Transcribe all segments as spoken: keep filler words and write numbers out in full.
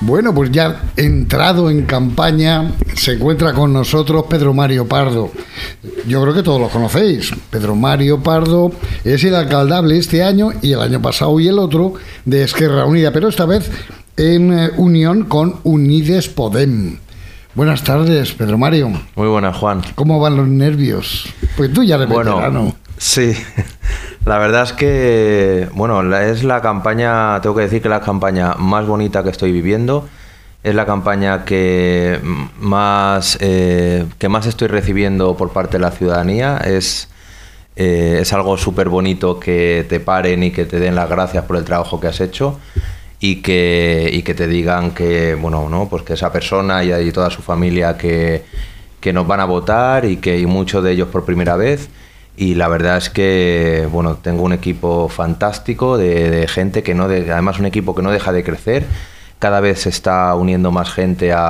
Bueno, pues ya entrado en campaña, se encuentra con nosotros Pedro Mario Pardo. Yo creo que todos lo conocéis. Pedro Mario Pardo es el alcaldable este año y el año pasado y el otro de Esquerra Unida, pero esta vez en eh, unión con Unides Podem. Buenas tardes, Pedro Mario. Muy buenas, Juan. ¿Cómo van los nervios? Pues tú ya eres bueno, veterano. Sí, la verdad es que, bueno, es la campaña, tengo que decir que es la campaña más bonita que estoy viviendo, es la campaña que más, eh, que más estoy recibiendo por parte de la ciudadanía, es, eh, es algo súper bonito que te paren y que te den las gracias por el trabajo que has hecho y que, y que te digan que, bueno, ¿no? Pues que esa persona y, y toda su familia que, que nos van a votar y que y muchos de ellos por primera vez. Y la verdad es que, bueno, tengo un equipo fantástico de, de gente que no, de, además un equipo que no deja de crecer. Cada vez se está uniendo más gente a,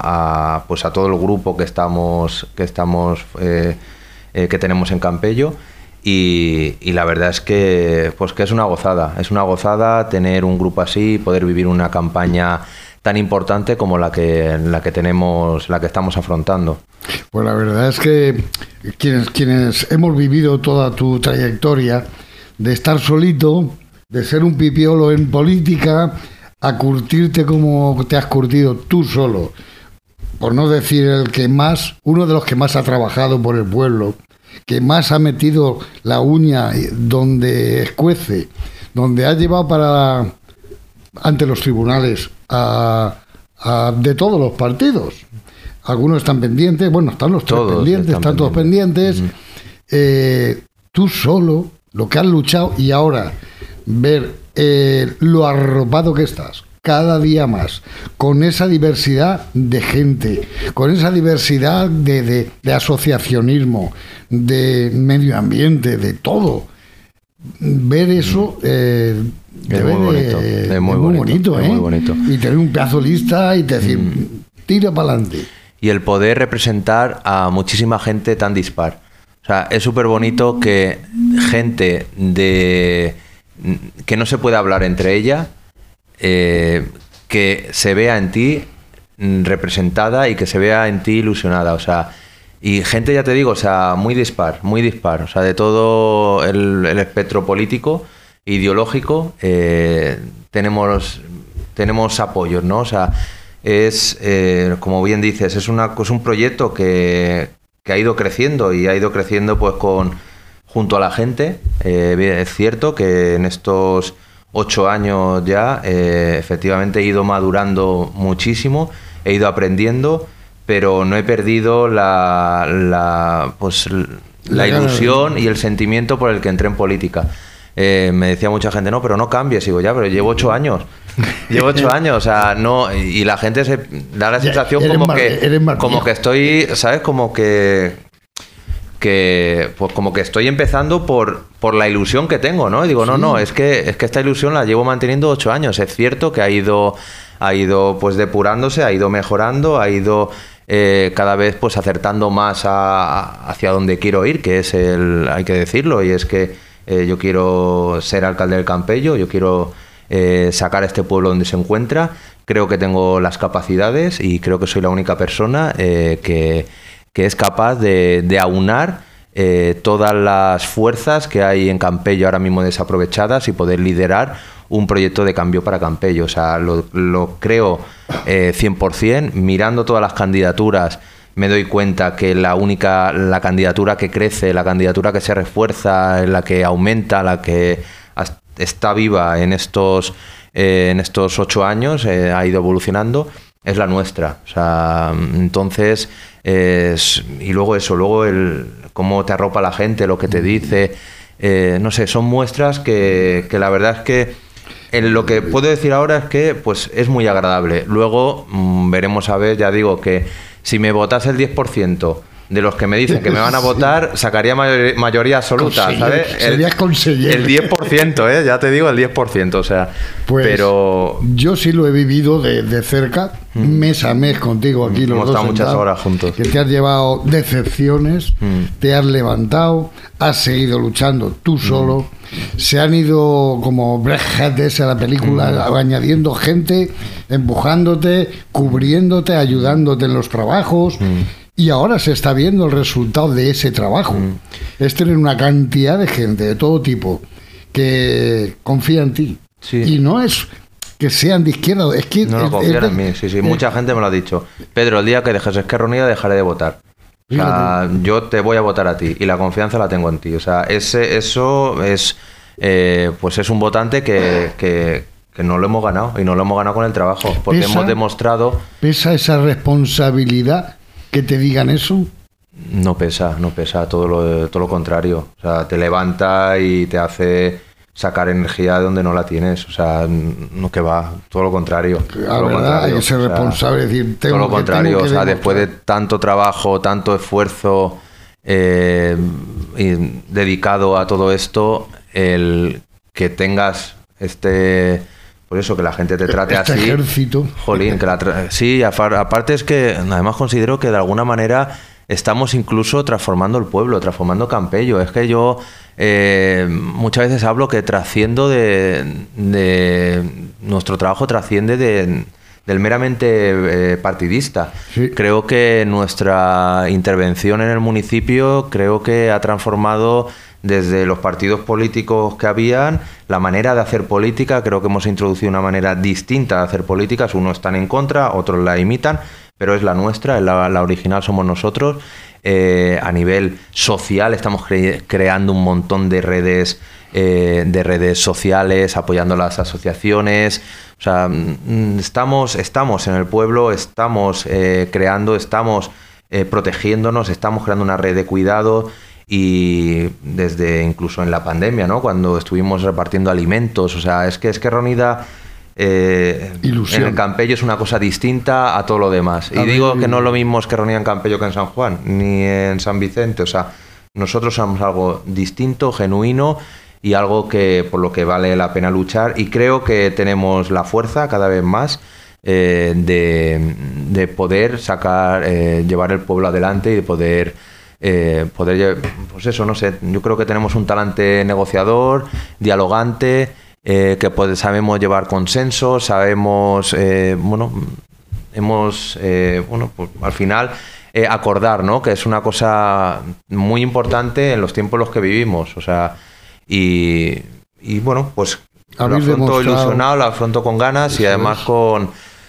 a pues a todo el grupo que estamos, que estamos, eh, eh, que tenemos en Campello. Y, y la verdad es que, pues que es una gozada, es una gozada tener un grupo así, poder vivir una campaña tan importante como la que la que tenemos, la que estamos afrontando. Pues la verdad es que quienes, quienes hemos vivido toda tu trayectoria de estar solito, de ser un pipiolo en política, a curtirte como te has curtido tú solo, por no decir el que más, uno de los que más ha trabajado por el pueblo, que más ha metido la uña donde escuece, donde ha llevado para ante los tribunales a, a, de todos los partidos. Algunos están pendientes, bueno, están los tres todos pendientes, están, están todos pendientes. Uh-huh. Eh, tú solo, lo que has luchado, y ahora ver eh, lo arropado que estás, cada día más, con esa diversidad de gente, con esa diversidad de, de, de asociacionismo, de medio ambiente, de todo. Ver eso... Eh, es muy bonito, de, es muy, es muy bonito, bonito, ¿eh? Es muy bonito. Y tener un pedazo lista y te decir, mm. tira para adelante. Y el poder representar a muchísima gente tan dispar. O sea, es súper bonito que gente de que no se puede hablar entre ella, eh, que se vea en ti representada y que se vea en ti ilusionada. O sea, y gente, ya te digo, o sea, muy dispar, muy dispar. O sea, de todo el, el espectro político, ideológico, eh, tenemos, tenemos apoyos, ¿no? O sea, es, eh, como bien dices, es, una, es un proyecto que, que ha ido creciendo y ha ido creciendo pues con junto a la gente. Eh, es cierto que en estos ocho años ya eh, efectivamente he ido madurando muchísimo, he ido aprendiendo, pero no he perdido la, la, pues, la ilusión y el sentimiento por el que entré en política. Eh, me decía mucha gente, no, pero no cambies. Y digo, ya, pero llevo ocho años. Llevo ocho años, o sea, no. Y la gente se da la sensación ya, como, mar, que, como que estoy, ¿sabes? Como que. que pues como que estoy empezando por, por la ilusión que tengo, ¿no? Y digo, sí. no, no, es que, es que esta ilusión la llevo manteniendo ocho años. Es cierto que ha ido, ha ido pues depurándose, ha ido mejorando, ha ido. Eh, cada vez pues acertando más a, a, hacia donde quiero ir, que es el, hay que decirlo, y es que eh, yo quiero ser alcalde del Campello, yo quiero eh, sacar a este pueblo donde se encuentra, creo que tengo las capacidades y creo que soy la única persona eh, que, que es capaz de, de aunar eh, todas las fuerzas que hay en Campello ahora mismo desaprovechadas y poder liderar un proyecto de cambio para Campello. O sea, lo, lo creo eh, cien por ciento. Mirando todas las candidaturas me doy cuenta que la única, la candidatura que crece, la candidatura que se refuerza, la que aumenta, la que está viva en estos, eh, en estos ocho años, eh, ha ido evolucionando, es la nuestra. O sea, entonces, eh, y luego eso, luego el cómo te arropa la gente, lo que te dice, eh, no sé, son muestras que, que la verdad es que en lo que puedo decir ahora es que pues es muy agradable. Luego mmm, veremos a ver, ya digo que si me votas el diez por ciento de los que me dicen que me van a votar, sacaría mayor, mayoría absoluta, Conseguir, ¿sabes? Serías conseguir. El diez por ciento, ¿eh? Ya te digo, el diez por ciento, o sea, pues pero... Yo sí lo he vivido de, de cerca, mm. mes a mes contigo aquí, los Hemos dos estado muchas sentados, horas juntos. que te has llevado decepciones, mm. te has levantado, has seguido luchando tú solo, mm. se han ido como brejetes a la película, mm. añadiendo gente, empujándote, cubriéndote, ayudándote en los trabajos... Mm. Y ahora se está viendo el resultado de ese trabajo. Mm. Es tener una cantidad de gente de todo tipo que confía en ti. Sí. Y no es que sean de izquierda, es que... No, no es, confían es, en mí, sí, sí. Mucha gente me lo ha dicho. Pedro, el día que dejes Esquerra Unida dejaré de votar. O sea, yo te voy a votar a ti y la confianza la tengo en ti. O sea, ese, eso es... Eh, pues es un votante que... que que no lo hemos ganado y no lo hemos ganado con el trabajo. Porque pesa, hemos demostrado... ¿Pesa esa responsabilidad que te digan eso? No pesa, no pesa, todo lo, todo lo contrario. O sea, te levanta y te hace sacar energía de donde no la tienes. O sea, no que va, todo lo contrario. La verdad, hay que ser responsable. Es decir, tengo todo lo contrario, que, o sea, después de tanto trabajo, tanto esfuerzo eh, y dedicado a todo esto, el que tengas este... Por eso que la gente te trate este así. Ejército. Jolín, que la tra sí, aparte es que además considero que de alguna manera estamos incluso transformando el pueblo, transformando Campello. Es que yo eh, muchas veces hablo que trasciendo de, de nuestro trabajo trasciende de, del meramente eh, partidista. Sí. Creo que nuestra intervención en el municipio creo que ha transformado desde los partidos políticos que habían, la manera de hacer política. Creo que hemos introducido una manera distinta de hacer políticas. Unos están en contra, otros la imitan, pero es la nuestra, es la, la original somos nosotros. Eh, a nivel social estamos cre creando un montón de redes, eh, de redes sociales, apoyando las asociaciones. O sea, estamos, estamos en el pueblo, estamos eh, creando, estamos eh, protegiéndonos, estamos creando una red de cuidado. Y desde incluso en la pandemia, ¿no? Cuando estuvimos repartiendo alimentos, o sea, es que Esquerra Unida eh, en el Campello es una cosa distinta a todo lo demás. Y a digo ver, que no es lo mismo Esquerra Unida en Campello que en San Juan, ni en San Vicente. O sea, nosotros somos algo distinto, genuino y algo que por lo que vale la pena luchar. Y creo que tenemos la fuerza cada vez más eh, de, de poder sacar, eh, llevar el pueblo adelante y de poder... Eh, poder, pues eso, no sé, yo creo que tenemos un talante negociador, dialogante, eh, que pues, sabemos llevar consensos, sabemos, eh, bueno, hemos, eh, bueno, pues al final eh, acordar, ¿no? Que es una cosa muy importante en los tiempos en los que vivimos, o sea, y, y bueno, pues lo afronto ilusionado, lo afronto con ganas y además con...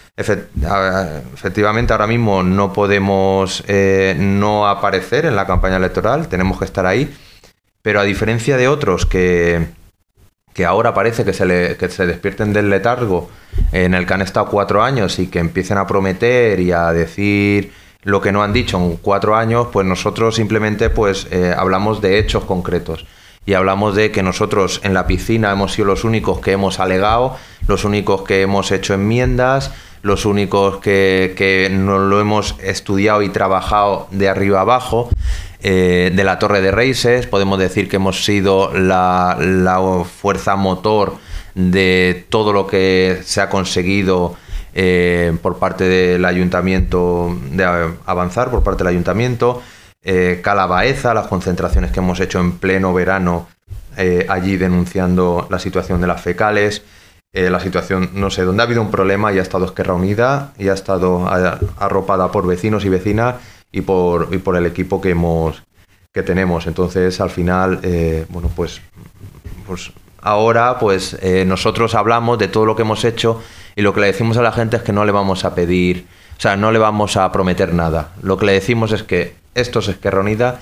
Efectivamente, ahora mismo no podemos eh, no aparecer en la campaña electoral, tenemos que estar ahí, pero a diferencia de otros que, que ahora parece que se, le, que se despierten del letargo en el que han estado cuatro años y que empiecen a prometer y a decir lo que no han dicho en cuatro años, pues nosotros simplemente pues eh, hablamos de hechos concretos. Y hablamos de que nosotros en la piscina hemos sido los únicos que hemos alegado, los únicos que hemos hecho enmiendas, los únicos que, que no lo hemos estudiado y trabajado de arriba abajo. Eh, de la Torre de Reises, podemos decir que hemos sido la, la fuerza motor de todo lo que se ha conseguido eh, por parte del ayuntamiento, de avanzar por parte del ayuntamiento. Eh, Cala Baeza, las concentraciones que hemos hecho en pleno verano eh, allí denunciando la situación de las fecales, eh, la situación, no sé, donde ha habido un problema y ha estado Esquerra Unida y ha estado a, arropada por vecinos y vecinas y por, y por el equipo que hemos que tenemos. Entonces, al final, eh, bueno, pues, pues ahora pues eh, nosotros hablamos de todo lo que hemos hecho y lo que le decimos a la gente es que no le vamos a pedir, o sea, no le vamos a prometer nada. Lo que le decimos es que esto es Esquerra Unida,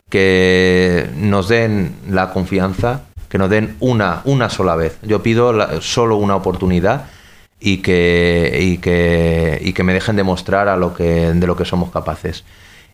que nos den la confianza, que nos den una, una sola vez. Yo pido la, solo una oportunidad y que, y, que, y que me dejen demostrar a lo que, de lo que somos capaces.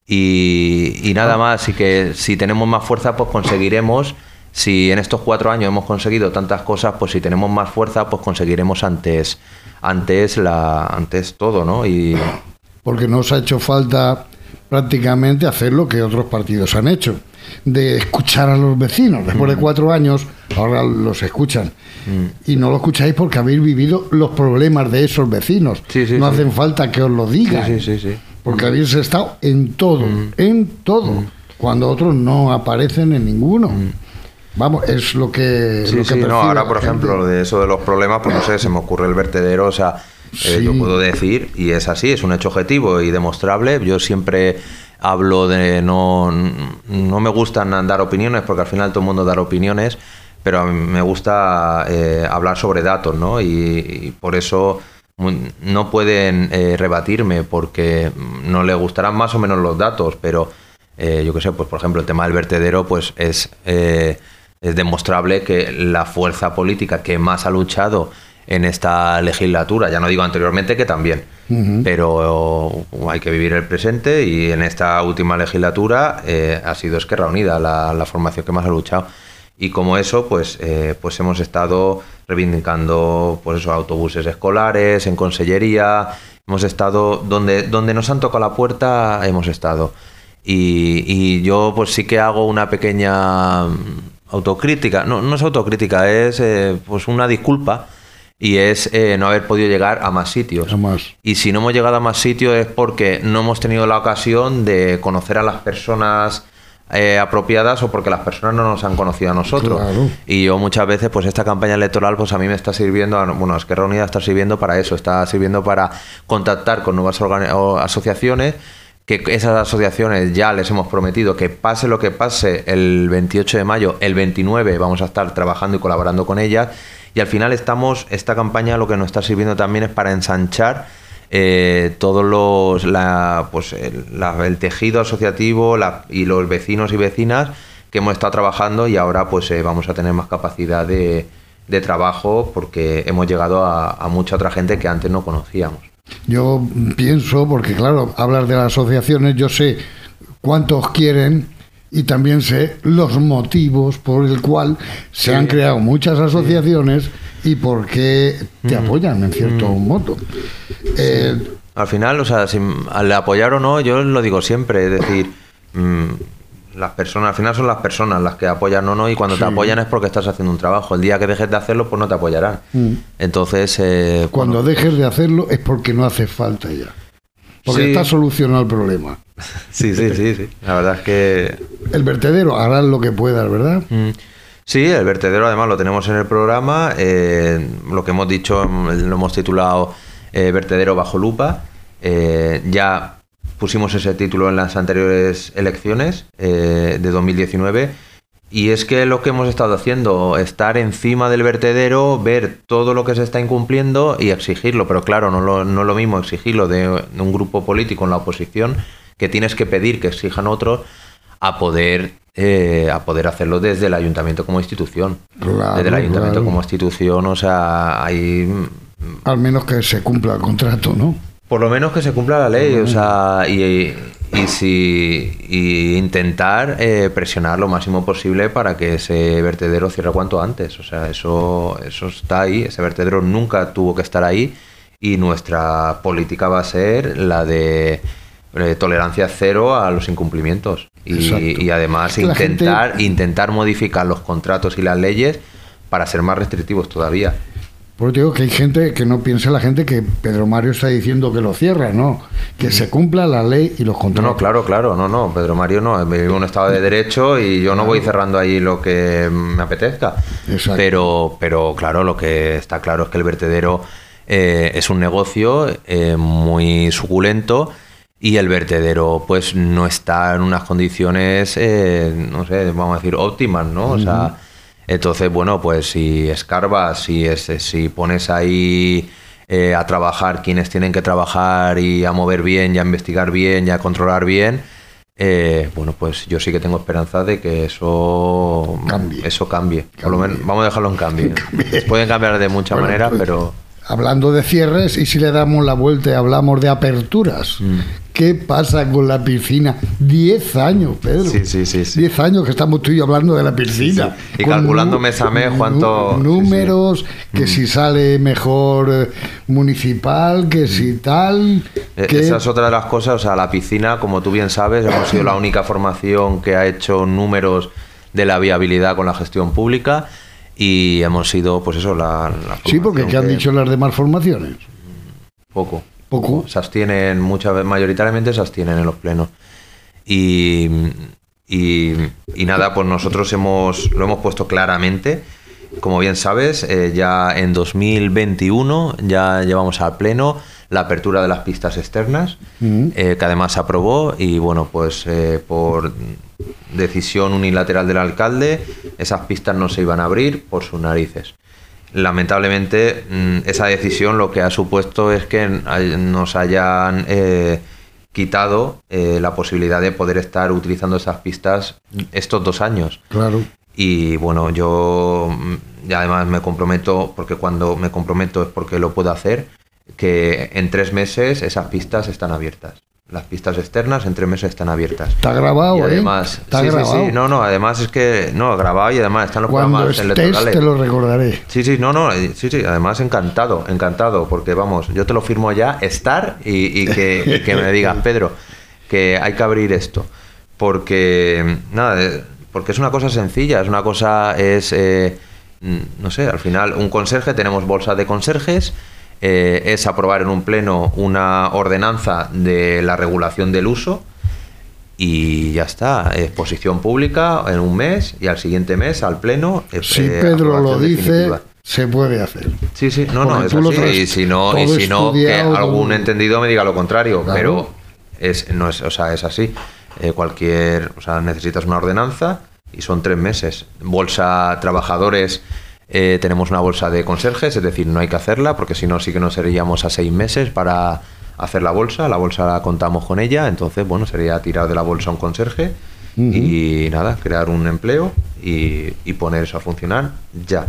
Y, y nada más, y que si tenemos más fuerza, pues conseguiremos, si en estos cuatro años hemos conseguido tantas cosas, pues si tenemos más fuerza, pues conseguiremos antes, antes, la, antes todo, ¿no? Y... Porque nos ha hecho falta prácticamente hacer lo que otros partidos han hecho, de escuchar a los vecinos. Después mm. de cuatro años, ahora los escuchan. Mm. Y no lo escucháis porque habéis vivido los problemas de esos vecinos. Sí, sí, no sí. hacen falta que os lo digan. Sí, sí, sí, sí. Porque mm. habéis estado en todo, mm. en todo, mm. cuando otros no aparecen en ninguno. Mm. Vamos, es lo que... Sí, lo que sí, no, ahora por gente. ejemplo, de eso de los problemas, pues no sé, se me ocurre el vertedero, o sea, sí. eh, yo puedo decir, y es así, es un hecho objetivo y demostrable, yo siempre hablo de no... No me gustan dar opiniones, porque al final todo el mundo da opiniones, pero a mí me gusta eh, hablar sobre datos, ¿no? Y, y por eso no pueden eh, rebatirme, porque no les gustarán más o menos los datos, pero eh, yo qué sé, pues por ejemplo, el tema del vertedero, pues es... Eh, Es demostrable que la fuerza política que más ha luchado en esta legislatura, ya no digo anteriormente que también, uh-huh. pero hay que vivir el presente, y en esta última legislatura eh, ha sido Esquerra Unida la, la formación que más ha luchado. Y como eso, pues, eh, pues hemos estado reivindicando pues eso, autobuses escolares, en consellería, hemos estado donde, donde nos han tocado la puerta, hemos estado. Y, y yo pues sí que hago una pequeña... autocrítica, no, no es autocrítica, es eh, pues una disculpa, y es eh, no haber podido llegar a más sitios. Jamás. Y si no hemos llegado a más sitios es porque no hemos tenido la ocasión de conocer a las personas eh, apropiadas, o porque las personas no nos han conocido a nosotros. Claro. Y yo muchas veces, pues esta campaña electoral, pues a mí me está sirviendo, bueno, Esquerra Unida está sirviendo para eso, está sirviendo para contactar con nuevas organi- o asociaciones, que esas asociaciones ya les hemos prometido que pase lo que pase el veintiocho de mayo, el veintinueve vamos a estar trabajando y colaborando con ellas, y al final estamos, esta campaña lo que nos está sirviendo también es para ensanchar eh, todos los, la, pues el, la, el tejido asociativo la, y los vecinos y vecinas que hemos estado trabajando, y ahora pues eh, vamos a tener más capacidad de, de trabajo, porque hemos llegado a, a mucha otra gente que antes no conocíamos. Yo pienso, porque claro, hablar de las asociaciones, yo sé cuántos quieren y también sé los motivos por el cual se sí. han creado muchas asociaciones sí. y por qué te mm. apoyan en cierto mm. modo. Eh, sí. Al final, o sea, si al apoyar o no, yo lo digo siempre, es decir, mmm, las personas, al final son las personas las que apoyan o no, y cuando sí. te apoyan es porque estás haciendo un trabajo. El día que dejes de hacerlo, pues no te apoyarán. Mm. Entonces... Eh, cuando bueno, dejes de hacerlo es porque no hace falta ya. Porque sí. está solucionado el problema. Sí, sí, sí, sí. La verdad es que... El vertedero, harás lo que puedas, ¿verdad? Mm. Sí, el vertedero además lo tenemos en el programa. Eh, lo que hemos dicho, lo hemos titulado eh, Vertedero bajo lupa. Eh, ya... Pusimos ese título en las anteriores elecciones eh, de dos mil diecinueve, y es que lo que hemos estado haciendo, estar encima del vertedero, ver todo lo que se está incumpliendo y exigirlo, pero claro, no lo, no es lo mismo exigirlo de, de un grupo político en la oposición, que tienes que pedir que exijan otros, a poder eh, a poder hacerlo desde el ayuntamiento como institución. Claro, desde el ayuntamiento claro. como institución, o sea, hay... Al menos que se cumpla el contrato, ¿no? Por lo menos que se cumpla la ley, o sea, y, y, si, y intentar eh, presionar lo máximo posible para que ese vertedero cierre cuanto antes. O sea, eso, eso está ahí, ese vertedero nunca tuvo que estar ahí, y nuestra política va a ser la de eh, tolerancia cero a los incumplimientos. Y, y además intentar, gente... intentar modificar los contratos y las leyes para ser más restrictivos todavía. Porque digo que hay gente que no piensa, la gente, que Pedro Mario está diciendo que lo cierra, no, que se cumpla la ley y los contratos. No, no, claro, claro, no, no, Pedro Mario no, vive en un estado de derecho y yo no voy cerrando ahí lo que me apetezca. Exacto. Pero, pero claro, lo que está claro es que el vertedero eh, es un negocio eh, muy suculento, y el vertedero pues no está en unas condiciones, eh, no sé, vamos a decir, óptimas, ¿no? O uh-huh. sea... Entonces, bueno, pues si escarbas, si, es, si pones ahí eh, a trabajar quienes tienen que trabajar, y a mover bien, y a investigar bien, y a controlar bien, eh, bueno, pues yo sí que tengo esperanza de que eso cambie. Eso cambie. cambie. Por lo menos, vamos a dejarlo en cambio. Cambie. Pueden cambiar de muchas bueno, maneras, pues, pero... Hablando de cierres, y si le damos la vuelta y hablamos de aperturas, mm. ¿Qué pasa con la piscina? Diez años, Pedro. Sí, sí, sí. sí. Diez años que estamos tú y yo hablando de la piscina. Sí, sí. Y calculando mes a mes cuánto... Números, sí, sí. que mm. si sale mejor eh, municipal, que mm. si tal... Que... Esa es otra de las cosas. O sea, la piscina, como tú bien sabes, hemos sido la única formación que ha hecho números de la viabilidad con la gestión pública y hemos sido, pues eso, la... la sí, porque ¿qué que... han dicho las demás formaciones? Poco. Poco. Se abstienen, muchas, mayoritariamente se abstienen en los plenos. Y, y, y nada, pues nosotros hemos lo hemos puesto claramente. Como bien sabes, eh, ya en dos mil veintiuno ya llevamos al pleno la apertura de las pistas externas, uh-huh. eh, que además se aprobó y bueno, pues eh, por decisión unilateral del alcalde, esas pistas no se iban a abrir por sus narices. Lamentablemente, esa decisión lo que ha supuesto es que nos hayan eh, quitado eh, la posibilidad de poder estar utilizando esas pistas estos dos años. Claro. Y bueno, yo y además me comprometo, porque cuando me comprometo es porque lo puedo hacer, que en tres meses esas pistas están abiertas. Las pistas externas en tres meses están abiertas. Está grabado, y además, ¿eh? Está sí, grabado. Sí, sí, no, no, además es que, no, grabado y además están los Cuando programas estés, electorales. te lo recordaré. Sí, sí, no, no, sí, sí, además encantado, encantado, porque vamos, yo te lo firmo ya, estar y, y, que, y que me digas, Pedro, que hay que abrir esto. Porque, nada, porque es una cosa sencilla, es una cosa, es, eh, no sé, al final, un conserje, tenemos bolsas de conserjes. Eh, es aprobar en un pleno una ordenanza de la regulación del uso y ya está, exposición pública en un mes y al siguiente mes al pleno. Eh, si Pedro lo dice, definitiva. Se puede hacer. Sí, sí, no, no, es así. Y si no, y si no que algún entendido me diga lo contrario, claro. Pero es, no es, o sea, es así. Eh, cualquier, o sea, necesitas una ordenanza y son tres meses. Bolsa trabajadores. Eh, tenemos una bolsa de conserjes, es decir, no hay que hacerla porque si no sí que nos seríamos a seis meses para hacer la bolsa, la bolsa la contamos con ella, entonces bueno, sería tirar de la bolsa un conserje uh-huh. y nada, crear un empleo y, y poner eso a funcionar ya.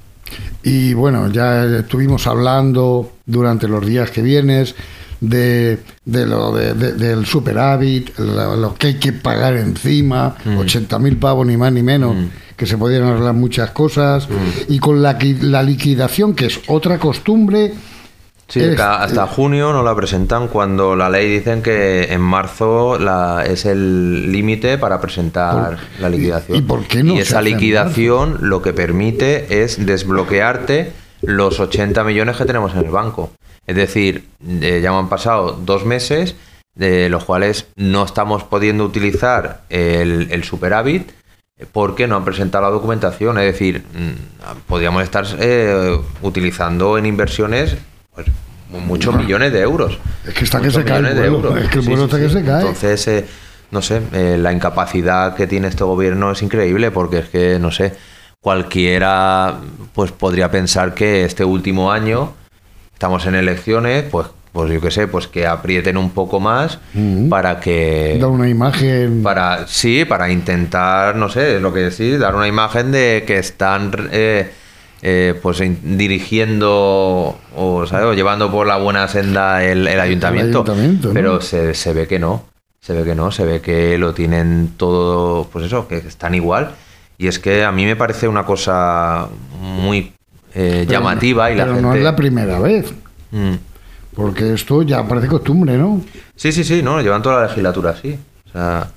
Y bueno, ya estuvimos hablando durante los días que vienes de, de lo de, de, del superávit, lo, lo que hay que pagar encima, mm. ochenta mil pavos ni más ni menos, mm. que se podían arreglar muchas cosas, mm. y con la, la liquidación, que es otra costumbre. Sí, es, hasta junio no la presentan cuando la ley dicen que en marzo la, es el límite para presentar por, la liquidación. ¿Y, y por qué no? Y esa liquidación lo que permite es desbloquearte los ochenta millones que tenemos en el banco. Es decir, eh, ya me han pasado dos meses de los cuales no estamos pudiendo utilizar el, el superávit porque no han presentado la documentación. Es decir, podríamos estar eh, utilizando en inversiones pues, muchos no. millones de euros. Es que está que se cae el vuelo. Es que el vuelo sí, está sí, que sí. se cae. Entonces, eh, no sé, eh, la incapacidad que tiene este gobierno es increíble porque es que, no sé, cualquiera pues podría pensar que este último año estamos en elecciones, pues, pues yo qué sé, pues que aprieten un poco más uh-huh. para que... Dar una imagen... para Sí, para intentar, no sé, lo que sí, dar una imagen de que están eh, eh, pues dirigiendo o, ¿sabes? o llevando por la buena senda el, el ayuntamiento. El ayuntamiento, ¿no? Pero se, se ve que no, se ve que no, se ve que lo tienen todo, pues eso, que están igual. Y es que a mí me parece una cosa muy... Eh, pero, llamativa y la pero gente... no es la primera vez mm. porque esto ya parece costumbre, ¿no? Sí, sí, sí, no, llevan toda la legislatura así, o sea,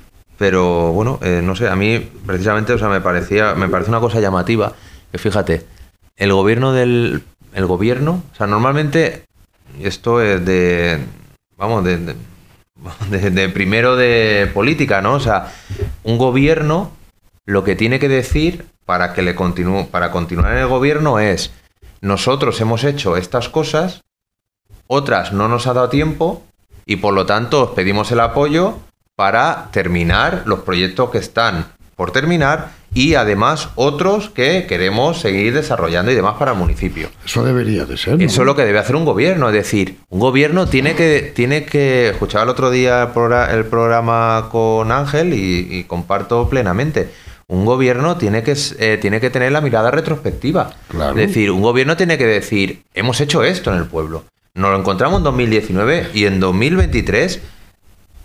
pero bueno, eh, no sé, a mí precisamente, o sea, me parecía, me parece una cosa llamativa, que fíjate, el gobierno del, el gobierno, o sea, normalmente esto es de, vamos, de, de, de, de primero de política, ¿no? O sea, un gobierno lo que tiene que decir para que le continúe, para continuar en el gobierno es: nosotros hemos hecho estas cosas, otras no nos ha dado tiempo y por lo tanto os pedimos el apoyo para terminar los proyectos que están por terminar y además otros que queremos seguir desarrollando y demás para el municipio. Eso debería de ser, ¿no? Eso es lo que debe hacer un gobierno, es decir, un gobierno tiene que, tiene que escuchaba el otro día el, programa, el programa con Ángel y, y comparto plenamente. Un gobierno tiene que, eh, tiene que tener la mirada retrospectiva. Claro. Es decir, un gobierno tiene que decir, hemos hecho esto en el pueblo. Nos lo encontramos en dos mil diecinueve y en dos mil veintitrés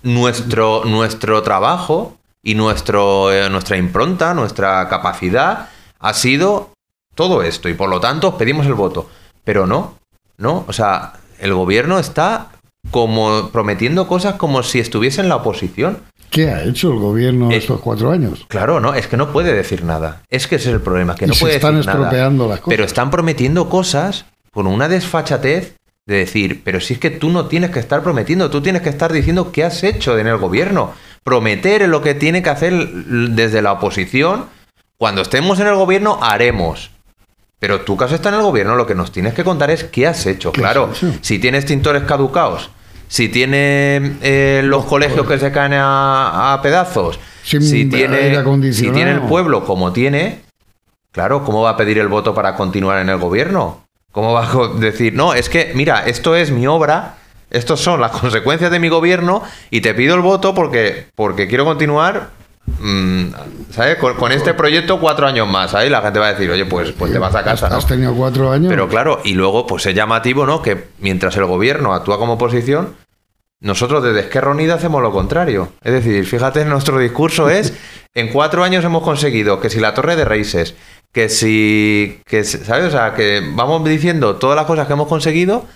nuestro, nuestro trabajo y nuestro, eh, nuestra impronta, nuestra capacidad ha sido todo esto y por lo tanto os pedimos el voto. Pero no, no, o sea, el gobierno está como prometiendo cosas como si estuviese en la oposición. ¿Qué ha hecho el gobierno eh, estos cuatro años? Claro, no, es que no puede decir nada. Es que ese es el problema, que y no se puede están decir estropeando nada. Las cosas. Pero están prometiendo cosas con una desfachatez de decir, pero si es que tú no tienes que estar prometiendo, tú tienes que estar diciendo qué has hecho en el gobierno. Prometer es lo que tiene que hacer desde la oposición. Cuando estemos en el gobierno, haremos. Pero tú que has estado en el gobierno, lo que nos tienes que contar es qué has hecho. ¿Qué Claro, has hecho? Si tienes tintores caducados, si tiene eh, los, los colegios que se caen a, a pedazos, Sin si tiene, si tiene el pueblo pueblo como tiene, claro, ¿cómo va a pedir el voto para continuar en el gobierno? ¿Cómo va a decir, no, es que, mira, esto es mi obra, estos son las consecuencias de mi gobierno y te pido el voto porque, porque quiero continuar, mmm, ¿sabes? Con, con este proyecto cuatro años más, ¿sabes? La gente va a decir, oye, pues, pues te vas a casa, ¿no? Has tenido cuatro años. Pero claro, y luego, pues es llamativo, ¿no? Que mientras el gobierno actúa como oposición, nosotros desde Esquerra Unida hacemos lo contrario. Es decir, fíjate, nuestro discurso es, en cuatro años hemos conseguido que si la Torre de Reises, que si, que, ¿sabes? O sea, que vamos diciendo todas las cosas que hemos conseguido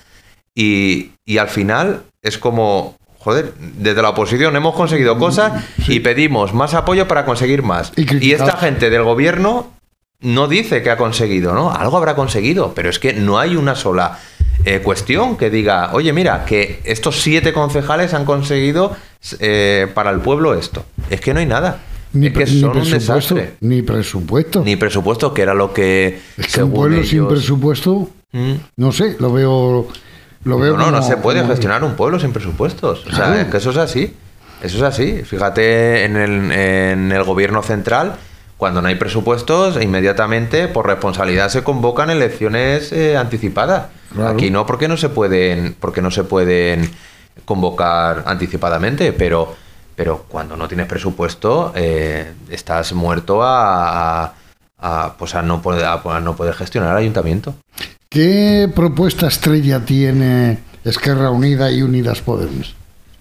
y, y al final es como, joder, desde la oposición hemos conseguido cosas sí. y pedimos más apoyo para conseguir más. Y, y esta gente del gobierno no dice que ha conseguido, ¿no? Algo habrá conseguido, pero es que no hay una sola eh, cuestión que diga, oye, mira, que estos siete concejales han conseguido eh, para el pueblo esto. Es que no hay nada. Ni, es que ni son un presupuesto, desastre. Ni presupuesto. Ni presupuesto, que era lo que... Es que un pueblo ellos... sin presupuesto, ¿Mm? no sé, lo veo... Lo veo no, no, como, no se puede como... gestionar un pueblo sin presupuestos. O claro. sea, es que eso es así. Eso es así. Fíjate en el, en el gobierno central, cuando no hay presupuestos, inmediatamente por responsabilidad se convocan elecciones eh, anticipadas. Claro. Aquí no, porque no se pueden, porque no se pueden convocar anticipadamente, pero... Pero cuando no tienes presupuesto, eh, estás muerto a, a, a, pues a, no poder, a no poder gestionar el ayuntamiento. ¿Qué propuesta estrella tiene Esquerra Unida y Unidas Podemos?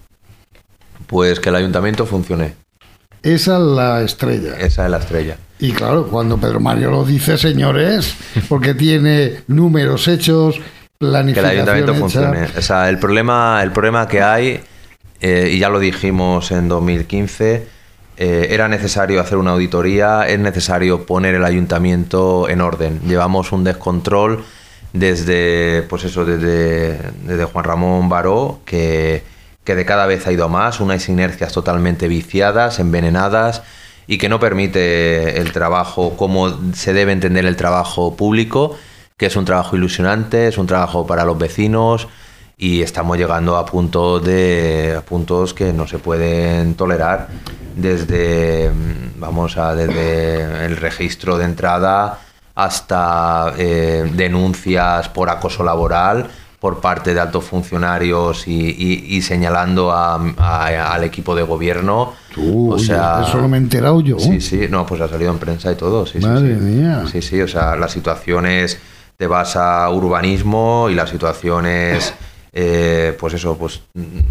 Pues que el ayuntamiento funcione. Esa es la estrella. Esa es la estrella. Y claro, cuando Pedro Mario lo dice, señores, porque tiene números hechos, planificación que el ayuntamiento hecha. funcione. O sea, el problema, el problema que hay... Eh, y ya lo dijimos en dos mil quince, eh, era necesario hacer una auditoría, es necesario poner el ayuntamiento en orden. Llevamos un descontrol desde, pues eso, desde, desde Juan Ramón Baró, que, que de cada vez ha ido a más, unas inercias totalmente viciadas, envenenadas, y que no permite el trabajo como se debe entender el trabajo público, que es un trabajo ilusionante, es un trabajo para los vecinos. Y estamos llegando a puntos de a puntos que no se pueden tolerar, desde vamos a desde el registro de entrada hasta eh, denuncias por acoso laboral por parte de altos funcionarios y, y, y señalando a, a, al equipo de gobierno. Tú, o sea, eso no me he enterado yo. Sí, sí, no, pues ha salido en prensa y todo. Sí, Madre sí, sí. mía. Sí, sí, o sea, las situaciones te vas a urbanismo y las situaciones Eh, pues eso, pues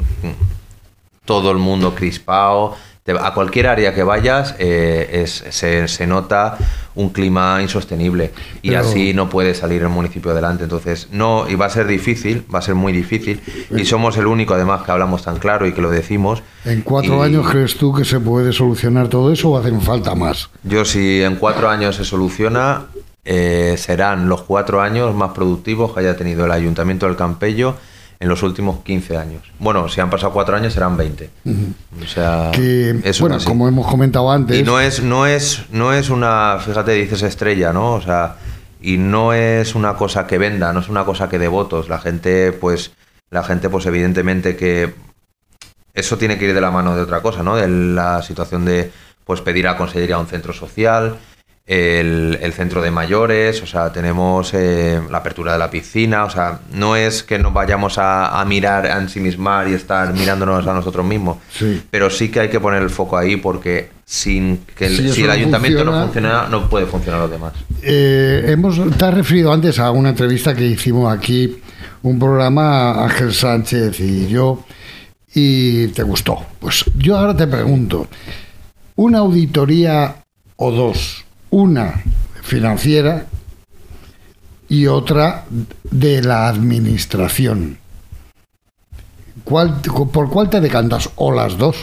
todo el mundo crispado, a cualquier área que vayas eh, es, se, se nota un clima insostenible y Pero... así no puede salir el municipio adelante. Entonces no, y va a ser difícil, va a ser muy difícil y somos el único además que hablamos tan claro y que lo decimos. ¿En cuatro y... años crees tú que se puede solucionar todo eso o hacen falta más? Yo si en cuatro años se soluciona eh, serán los cuatro años más productivos que haya tenido el Ayuntamiento del Campello en los últimos quince años. Bueno, si han pasado cuatro años serán veinte. Uh-huh. O sea, que, es bueno, como hemos comentado antes. Y no es, no es, no es una, fíjate, dices estrella, ¿no? O sea, y no es una cosa que venda, no es una cosa que dé votos. La gente, pues, la gente, pues, evidentemente que eso tiene que ir de la mano de otra cosa, ¿no? De la situación de, pues, pedir a la consellería un centro social. El, el centro de mayores, o sea, tenemos eh, la apertura de la piscina, o sea, no es que nos vayamos a, a mirar, a ensimismar y estar mirándonos a nosotros mismos, sí. Pero sí que hay que poner el foco ahí porque sin que el, si, si el ayuntamiento funciona, no funciona, no puede funcionar los demás. Eh, hemos, te has referido antes a una entrevista que hicimos aquí, un programa, Ángel Sánchez y yo, y te gustó. Pues yo ahora te pregunto, una auditoría o dos, una financiera y otra de la administración, ¿cuál, ¿por cuál te decantas? ¿O las dos?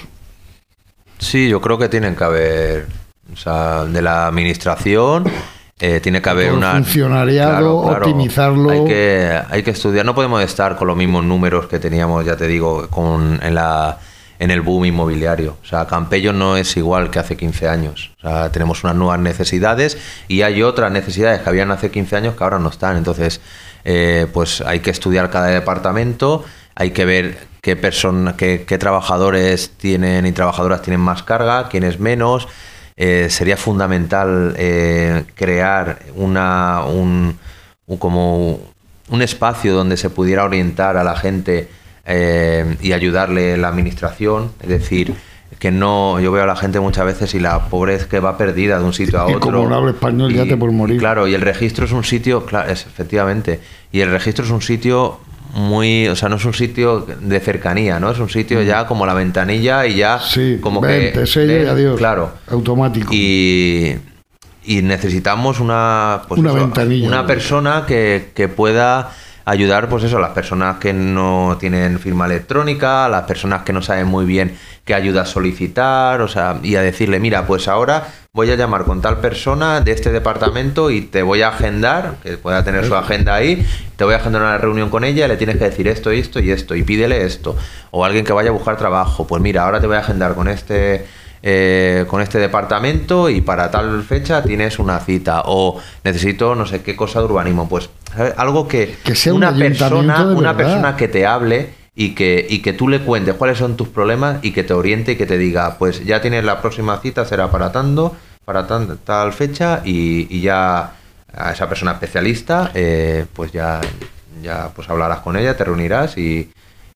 Sí, yo creo que tienen que haber, o sea, de la administración eh, tiene que haber Todo una funcionariado, claro, claro, optimizarlo. Hay que, hay que estudiar, no podemos estar con los mismos números que teníamos, ya te digo, con en la en el boom inmobiliario. O sea, Campello no es igual que hace quince años. O sea, tenemos unas nuevas necesidades y hay otras necesidades que habían hace quince años que ahora no están. Entonces, eh, pues hay que estudiar cada departamento, hay que ver qué personas, qué, qué trabajadores tienen y trabajadoras tienen más carga, quiénes menos. Eh, sería fundamental eh, crear una un, un como un espacio donde se pudiera orientar a la gente eh, y ayudarle la administración, es decir, que no, yo veo a la gente muchas veces y la pobre es que va perdida de un sitio a otro. Y como no hablo español y, ya te puedes morir. Claro, y el registro es un sitio, claro, es, efectivamente, y el registro es un sitio muy, o sea, no es un sitio de cercanía, ¿no? Es un sitio mm. ya como la ventanilla y ya sí, como ven, que... te sello y adiós. Claro. Automático. Y, y necesitamos una... Pues una eso, ventanilla. Una persona que, que pueda ayudar, pues eso, a las personas que no tienen firma electrónica, a las personas que no saben muy bien qué ayuda solicitar, o sea, y a decirle, mira, pues ahora voy a llamar con tal persona de este departamento y te voy a agendar, que pueda tener su agenda ahí, te voy a agendar una reunión con ella y le tienes que decir esto, esto y esto, y pídele esto. O alguien que vaya a buscar trabajo, pues mira, ahora te voy a agendar con este... Eh, con este departamento y para tal fecha tienes una cita, o necesito no sé qué cosa de urbanismo, pues ¿sabes? Algo que, que sea una un persona una verdad. persona que te hable y que y que tú le cuentes cuáles son tus problemas y que te oriente y que te diga, pues ya tienes la próxima cita, será para tanto, para tan, tal fecha y, y ya a esa persona especialista eh, pues ya ya pues hablarás con ella, te reunirás y,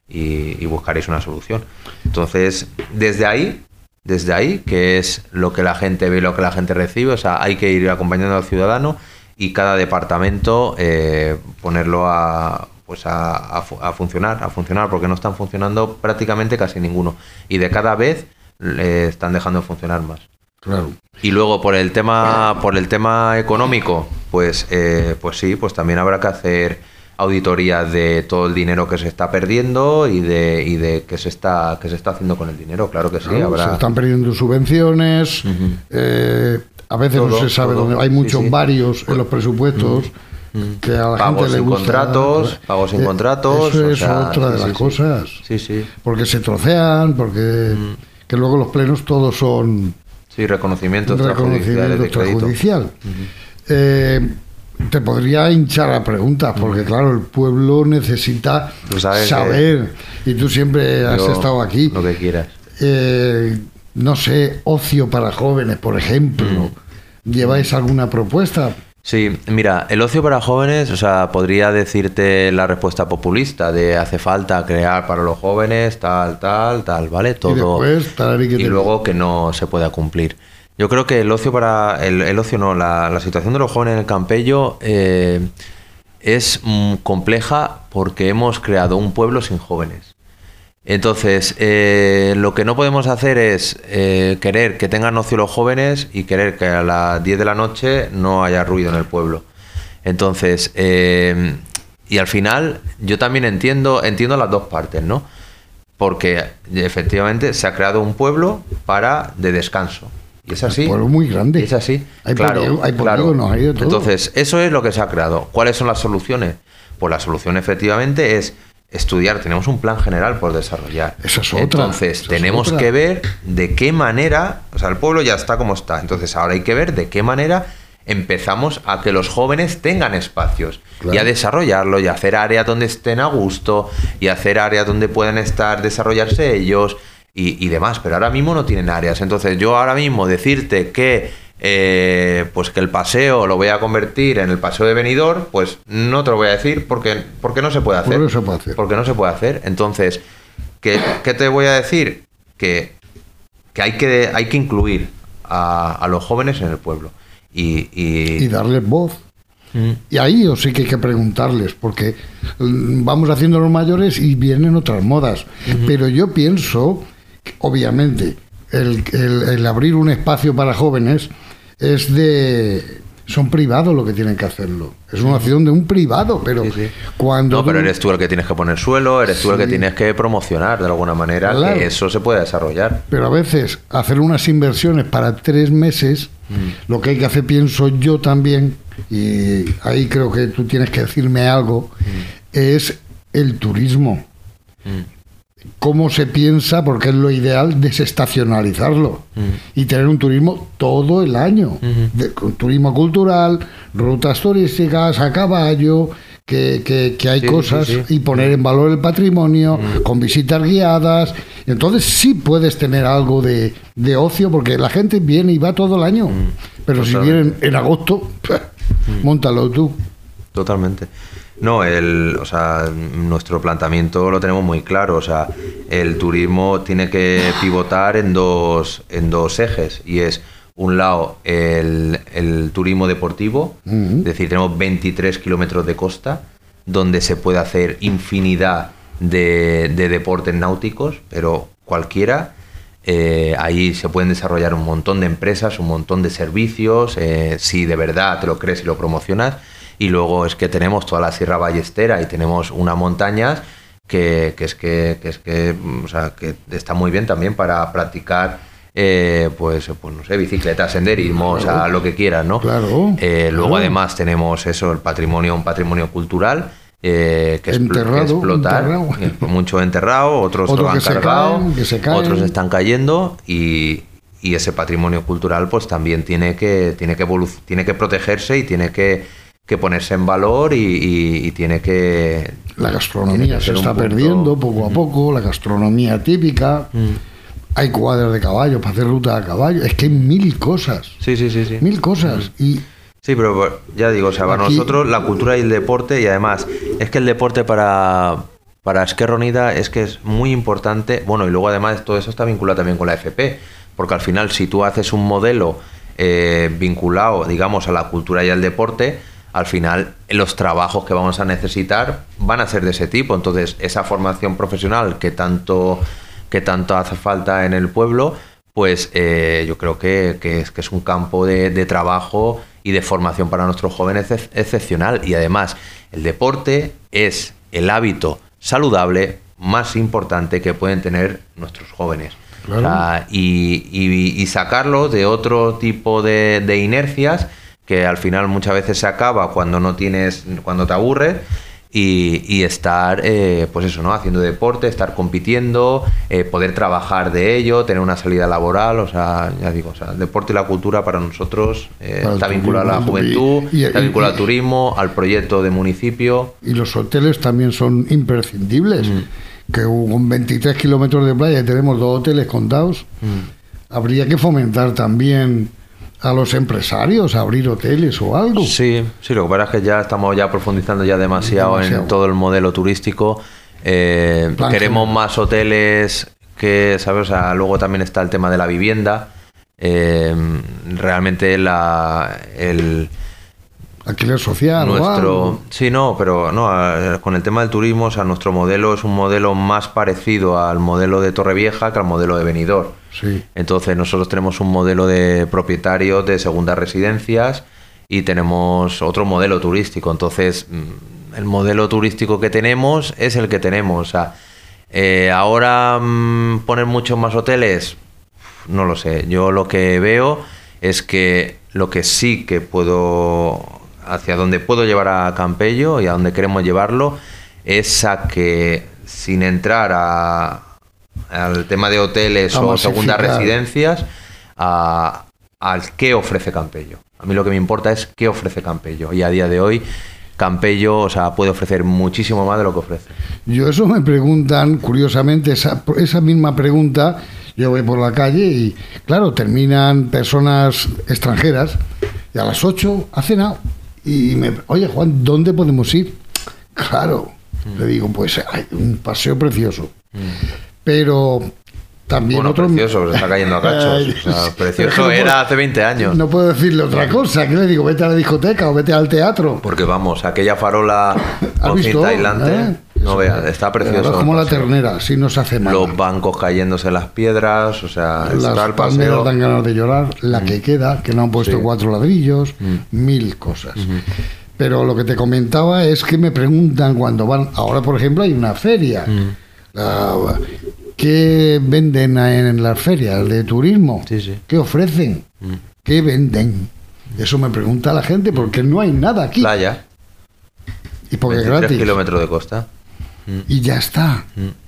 y, y buscaréis una solución. Entonces, desde ahí Desde ahí, que es lo que la gente ve y lo que la gente recibe, o sea, hay que ir acompañando al ciudadano y cada departamento eh, ponerlo a, pues a, a, a funcionar, a funcionar, porque no están funcionando prácticamente casi ninguno. Y de cada vez le están dejando de funcionar más. Claro. Y luego por el tema, por el tema económico, pues, eh, pues sí, pues también habrá que hacer auditoría de todo el dinero que se está perdiendo y de y de qué se está qué se está haciendo con el dinero, claro que sí. Claro, habrá... Se están perdiendo subvenciones, uh-huh. eh, a veces todo, no se sabe todo. dónde, hay muchos sí, sí. varios en los presupuestos uh-huh. que a la pagos gente le sin gusta. Contratos, eh, pagos sin contratos. Eso o es sea, otra de sí, las sí, cosas. Sí, sí. Porque se trocean, porque uh-huh. que luego los plenos todos son... Sí, reconocimiento reconocimiento extrajudicial. Uh-huh. eh, Te podría hinchar a preguntas, porque claro, el pueblo necesita saber, y tú siempre has yo, estado aquí. Lo que quieras. Eh, no sé, ocio para jóvenes, por ejemplo. Mm. ¿Lleváis alguna propuesta? Sí, mira, el ocio para jóvenes, o sea, podría decirte la respuesta populista de hace falta crear para los jóvenes, tal, tal, tal, ¿vale? Todo. Y, después, tal, y, y luego que no se pueda cumplir. Yo creo que el ocio para el, el ocio no, la, la situación de los jóvenes en el Campello eh, es mm, compleja porque hemos creado un pueblo sin jóvenes. Entonces, eh, lo que no podemos hacer es eh, querer que tengan ocio los jóvenes y querer que a las diez de la noche no haya ruido en el pueblo. Entonces, eh, y al final yo también entiendo, entiendo las dos partes, ¿no? Porque efectivamente se ha creado un pueblo para de descanso. Y es así. Un pueblo muy grande. Y es así. Hay claro, polígonos, hay claro. polígonos, hay de todo. Entonces, eso es lo que se ha creado. ¿Cuáles son las soluciones? Pues la solución efectivamente es estudiar. Tenemos un plan general por desarrollar. Esa es otra. Entonces, Esa tenemos es otra. que ver de qué manera, o sea, el pueblo ya está como está. Entonces, ahora hay que ver de qué manera empezamos a que los jóvenes tengan espacios claro. y a desarrollarlo y a hacer áreas donde estén a gusto y hacer áreas donde puedan estar, desarrollarse ellos. Y, y demás, pero ahora mismo no tienen áreas. Entonces yo ahora mismo decirte que eh, pues que el paseo lo voy a convertir en el paseo de Benidorm, pues no te lo voy a decir porque, porque no se puede hacer. No se puede hacer. Porque no se puede hacer. Entonces, ¿qué, qué te voy a decir? Que, que, hay, que hay que incluir a, a los jóvenes en el pueblo. Y, y, y darles voz. Mm. Y ahí os sí que hay que preguntarles, porque vamos haciendo los mayores y vienen otras modas. Mm-hmm. Pero yo pienso, que, obviamente, el, el, el abrir un espacio para jóvenes es de... Son privados los que tienen que hacerlo. Es una acción de un privado, pero sí, sí. cuando... No, pero eres tú el que tienes que poner suelo, eres sí. tú el que tienes que promocionar de alguna manera, claro. que eso se pueda desarrollar. Pero a veces hacer unas inversiones para tres meses, mm. lo que hay que hacer, pienso yo también, y ahí creo que tú tienes que decirme algo, mm. es el turismo. Mm. Cómo se piensa, porque es lo ideal, desestacionalizarlo mm. y tener un turismo todo el año, mm-hmm. de, con turismo cultural, rutas turísticas a caballo, que, que, que hay sí, cosas sí, sí. y poner en valor el patrimonio mm. con visitas guiadas. Entonces sí puedes tener algo de, de ocio, porque la gente viene y va todo el año, mm. pero Totalmente. Si vienen en agosto, mm. móntalo tú. Totalmente. No, el, o sea, nuestro planteamiento lo tenemos muy claro. O sea, el turismo tiene que pivotar en dos, en dos ejes, y es, un lado, el, el turismo deportivo, uh-huh. es decir, tenemos veintitrés kilómetros de costa donde se puede hacer infinidad de, de deportes náuticos, pero cualquiera. Eh, ahí se pueden desarrollar un montón de empresas, un montón de servicios, eh, si de verdad te lo crees y lo promocionas. Y luego es que tenemos toda la Sierra Ballestera y tenemos unas montañas que, que es que, que es que, o sea, que está muy bien también para practicar, eh, pues, pues no sé, bicicleta, senderismo, claro. o sea, lo que quieras, ¿no? Claro. Eh, luego claro. además tenemos eso, el patrimonio, un patrimonio cultural. Eh, que, enterrado, que explotar, enterrado. mucho enterrado, otros Otro lo han que cargado, se caen, que se caen. otros están cayendo, y, y ese patrimonio cultural pues también tiene que, tiene que evoluc- tiene que protegerse y tiene que, que ponerse en valor, y, y, y tiene que... La gastronomía que se está punto... perdiendo poco a poco, la gastronomía típica, mm. hay cuadras de caballo para hacer ruta a caballo, es que hay mil cosas, sí, sí, sí, sí. mil cosas, mm. y... Sí, pero ya digo, o sea, para Aquí, nosotros la cultura y el deporte, y además es que el deporte para, para Esquerra Unida es que es muy importante, bueno, y luego además todo eso está vinculado también con la F P, porque al final si tú haces un modelo eh, vinculado, digamos, a la cultura y al deporte, al final los trabajos que vamos a necesitar van a ser de ese tipo. Entonces esa formación profesional que tanto, que tanto hace falta en el pueblo, pues eh, yo creo que, que, es, que es un campo de, de trabajo y de formación para nuestros jóvenes ex- excepcional. Y además el deporte es el hábito saludable más importante que pueden tener nuestros jóvenes. Claro. O sea, y, y, y sacarlos de otro tipo de, de inercias que al final muchas veces se acaba cuando no tienes, cuando te aburres. Y, y estar, eh, pues eso, ¿no? Haciendo deporte, estar compitiendo, eh, poder trabajar de ello, tener una salida laboral, o sea, ya digo, o sea, el deporte y la cultura para nosotros eh, para está vinculado a la juventud, y, y, está vinculado y, al turismo, al proyecto de municipio. Y los hoteles también son imprescindibles, mm. que con veintitrés kilómetros de playa tenemos dos hoteles contados, mm. habría que fomentar también a los empresarios a abrir hoteles o algo. Sí, sí, lo que pasa es que ya estamos ya profundizando ya demasiado, demasiado. en todo el modelo turístico. Eh, queremos general. más hoteles que, ¿sabes? O sea, luego también está el tema de la vivienda. Eh, realmente la el alquiler social nuestro, o algo. Sí, no, pero no, con el tema del turismo, o sea, nuestro modelo es un modelo más parecido al modelo de Torrevieja que al modelo de Benidorm. Sí. Entonces nosotros tenemos un modelo de propietarios de segundas residencias y tenemos otro modelo turístico. Entonces el modelo turístico que tenemos es el que tenemos. O sea, eh, ahora mmm, poner muchos más hoteles, no lo sé. Yo lo que veo es que lo que sí que puedo, hacia donde puedo llevar a Campello y a donde queremos llevarlo, es a que sin entrar a al tema de hoteles a o masificar. Segundas residencias, a, al qué ofrece Campello. A mí lo que me importa es qué ofrece Campello, y a día de hoy Campello, o sea, puede ofrecer muchísimo más de lo que ofrece. Yo eso me preguntan, curiosamente, esa, esa misma pregunta, yo voy por la calle y, claro, terminan personas extranjeras y a las ocho ha cenado y me, oye, Juan, ¿dónde podemos ir? Claro, mm. le digo, pues hay un paseo precioso. Mm. Pero También bueno, otro... precioso, se está cayendo a cachos. O sea, precioso no era puedo, hace veinte años. No puedo decirle otra cosa. ¿Qué le digo? Vete a la discoteca o vete al teatro. Porque vamos, aquella farola con visto? cinta aislante, ¿Eh? no veas, está precioso. Es como la ternera, si no se hace mal. Los bancos cayéndose en las piedras, o sea, Las está el palmeras paseo. dan ganas de llorar, la mm. que queda, que no han puesto sí. cuatro ladrillos, mm. mil cosas. Mm-hmm. Pero lo que te comentaba es que me preguntan cuando van, ahora por ejemplo hay una feria, mm. la, ¿qué venden en las ferias de turismo? Sí, sí. ¿Qué ofrecen? Mm. ¿Qué venden? Eso me pregunta la gente porque no hay nada aquí. Playa. Y porque es gratis. Kilómetros de costa. Mm. Y ya está.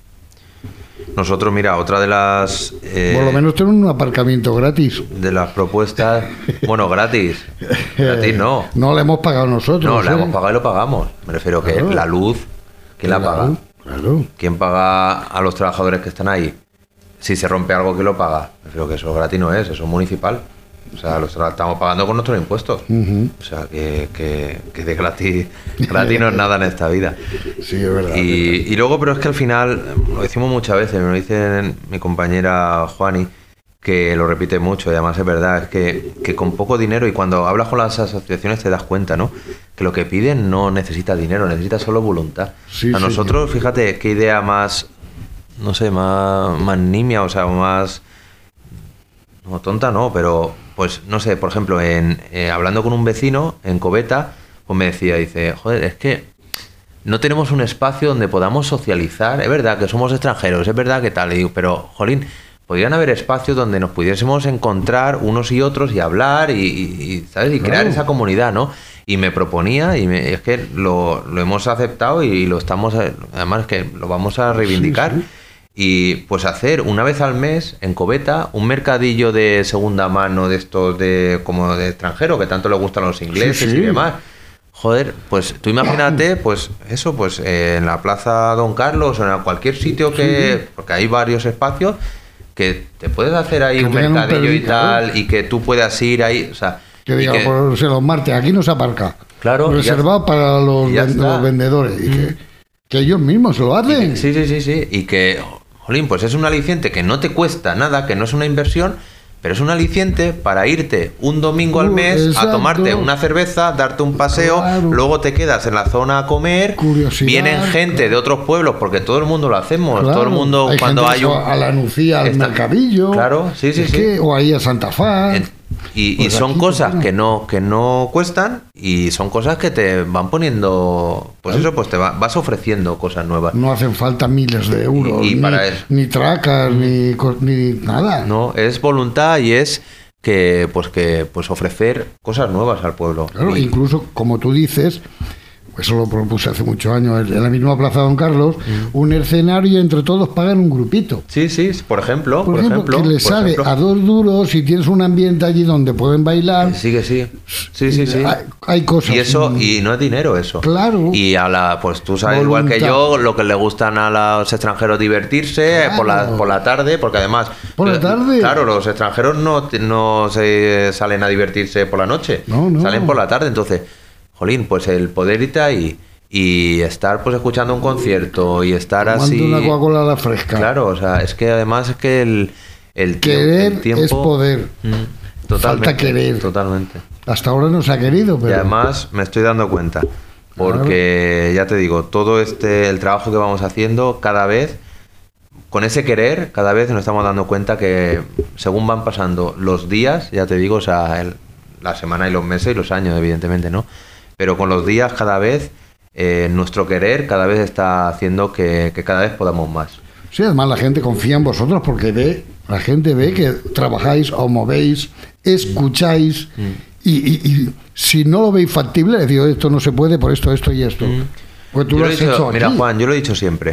Mm. Nosotros, mira, otra de las... Eh, Por lo menos tienen un aparcamiento gratis. De las propuestas... Bueno, gratis. Gratis no. No le hemos pagado nosotros. No, ¿eh? la hemos pagado y lo pagamos. Me refiero que claro. La luz, ¿quién la, la paga? Luz, claro. ¿Quién paga a los trabajadores que están ahí? Si se rompe algo, ¿quién lo paga? Me refiero que eso gratis no es, eso es municipal. O sea, lo estamos pagando con nuestros impuestos. Uh-huh. O sea, que, que, que de gratis, gratis no es nada en esta vida. Sí, es verdad. Y, es verdad. y luego, pero es que al final, lo decimos muchas veces, me lo dice mi compañera Juani, que lo repite mucho, y además es verdad, es que, que con poco dinero, y cuando hablas con las asociaciones te das cuenta, ¿no? Que lo que piden no necesita dinero, necesita solo voluntad. Sí, a sí, nosotros, sí. Fíjate, qué idea más, no sé, más, más nimia, o sea, más... No, tonta no, pero... Pues no sé, por ejemplo, en eh, hablando con un vecino en Coveta, pues me decía, dice, joder, es que no tenemos un espacio donde podamos socializar. Es verdad que somos extranjeros, es verdad que tal. Y digo, pero, jolín, podrían haber espacios donde nos pudiésemos encontrar unos y otros y hablar y, y ¿sabes? Y crear claro. esa comunidad, ¿no? Y me proponía, y me, es que lo, lo hemos aceptado y lo estamos, además que lo vamos a reivindicar. Sí, sí. Y pues hacer una vez al mes en Coveta un mercadillo de segunda mano de estos de como de extranjero que tanto les gustan los ingleses sí, sí. y demás. Joder, pues tú imagínate, pues eso, pues eh, en la Plaza Don Carlos o en cualquier sitio que... Sí. Porque hay varios espacios que te puedes hacer ahí que un mercadillo un y tal, ¿eh? Y que tú puedas ir ahí, o sea... Que diga, que, pues los martes, aquí no se aparca. Claro. Reservado para los, ven, los vendedores. Y mm. que, que ellos mismos lo hacen. Que, sí, sí, sí, sí. Y que... Jolín, pues es un aliciente que no te cuesta nada, que no es una inversión, pero es un aliciente para irte un domingo al mes uh, a tomarte una cerveza, darte un paseo, claro. Luego te quedas en la zona a comer, vienen gente claro. de otros pueblos, porque todo el mundo lo hacemos, claro. todo el mundo hay cuando hay un... A la Nucía, al Está... mercadillo, claro, sí, sí, es sí. Que, o ahí a Santa Faz... En... Y, pues y son aquí, cosas pues, que no que no cuestan y son cosas que te van poniendo, pues claro. Eso, pues te va, vas ofreciendo cosas nuevas. No hacen falta miles de euros, y, y ni, para eso. ni tracas, ni, ni nada. No, es voluntad y es que pues que pues ofrecer cosas nuevas al pueblo. Claro, y... incluso como tú dices, eso lo propuse hace muchos años, en la misma Plaza Don Carlos, mm. un escenario entre todos pagan un grupito. Sí, sí, por ejemplo. Por, por ejemplo, ejemplo, que les por sale ejemplo. a dos duros y tienes un ambiente allí donde pueden bailar. Sí, que sí. Sí, sí, sí. Hay, hay cosas. Y eso, y no es dinero eso. Claro. Y a la, pues tú sabes voluntad. Igual que yo, lo que le gustan a los extranjeros divertirse claro. por la por la tarde, porque además. Por la tarde. Claro, los extranjeros no, no se salen a divertirse por la noche. No, no. Salen por la tarde. Entonces, jolín, pues el poder irte ahí. Y estar pues escuchando un concierto y estar Tomando así... una Coca-Cola a la fresca. Claro, o sea, es que además es que el, el, querer el tiempo... es poder. Mm, totalmente, falta querer. Totalmente. Hasta ahora no se ha querido, pero... Y además me estoy dando cuenta, porque claro. Ya te digo, todo este, el trabajo que vamos haciendo, cada vez, con ese querer, cada vez nos estamos dando cuenta que según van pasando los días, ya te digo, o sea, el, la semana y los meses y los años, evidentemente, ¿no? Pero con los días cada vez... Eh, nuestro querer cada vez está haciendo que, que cada vez podamos más. Sí, además la gente confía en vosotros porque ve, la gente ve que trabajáis, os movéis, escucháis mm. y, y, y si no lo veis factible, les digo, esto no se puede por esto, esto y esto. Mm. Pues tú yo lo has has hecho aquí. Mira, Juan, yo lo he dicho siempre.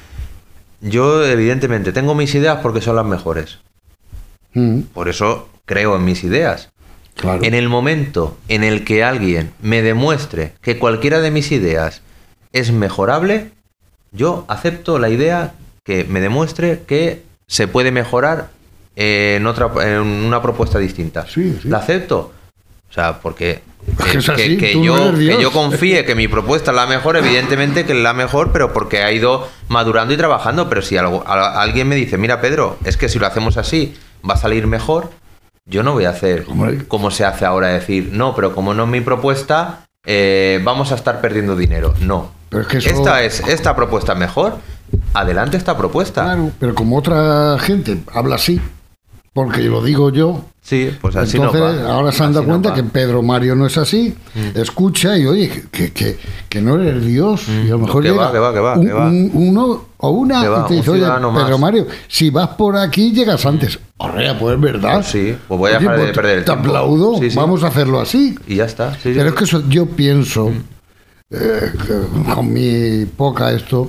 Yo, evidentemente, tengo mis ideas porque son las mejores. Mm. Por eso creo en mis ideas. Claro. En el momento en el que alguien me demuestre que cualquiera de mis ideas es mejorable, yo acepto la idea que me demuestre que se puede mejorar en otra en una propuesta distinta. Sí, sí. ¿La acepto? O sea, porque que, que, es así, que, que, tú yo, no eres Dios. que yo confíe que mi propuesta es la mejor, evidentemente que es la mejor, pero porque ha ido madurando y trabajando. Pero si algo, a, alguien me dice, mira Pedro, es que si lo hacemos así va a salir mejor, yo no voy a hacer Hombre. como se hace ahora, decir, no, pero como no es mi propuesta, eh, vamos a estar perdiendo dinero. No. Pero es que eso... Esta es esta propuesta es mejor. Adelante esta propuesta. Claro, pero como otra gente habla así, porque lo digo yo. Sí, pues así entonces, no va. ahora se han dado Así no cuenta va. que Pedro Mario no es así. Mm. Escucha y oye, que, que, que no eres Dios. Mm. Y a lo mejor que llega va, que va, que va, un, que va. Un, uno o una que va, y te dice, oye, Pedro más. Mario, si vas por aquí llegas antes. Ahora, pues es verdad. Pues sí, pues voy a oye, dejar pues de perder el te tiempo. aplaudo, sí, sí. vamos a hacerlo así. Y ya está. Sí, pero sí. es que eso yo pienso, mm. eh, con mi poca esto,